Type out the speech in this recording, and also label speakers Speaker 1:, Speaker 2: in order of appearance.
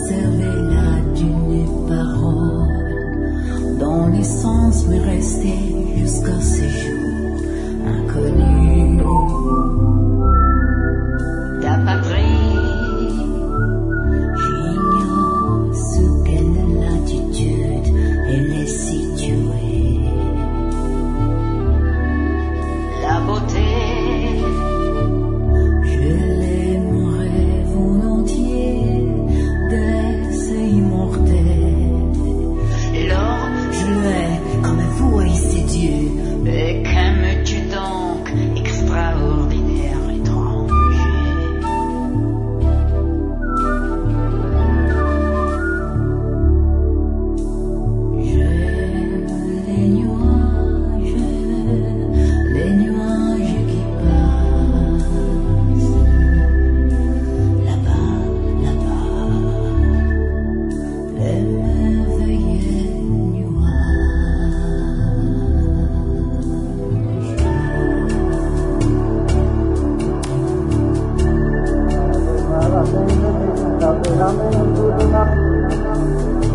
Speaker 1: conserver la d'une parole dont l'essence m'est restée jusqu'à ces jours inconnus. Ta patrie, j'ignore sous quelle latitude elle est située. La beauté, je l'aimerais volontiers d'être immortel. L'or, je le hais comme vous haïssez Dieu. Et qu'aimes-tu donc, extraordinaire étranger? J'aime les nuages qui passent. Là-bas, là-bas, les merveilleux nuages.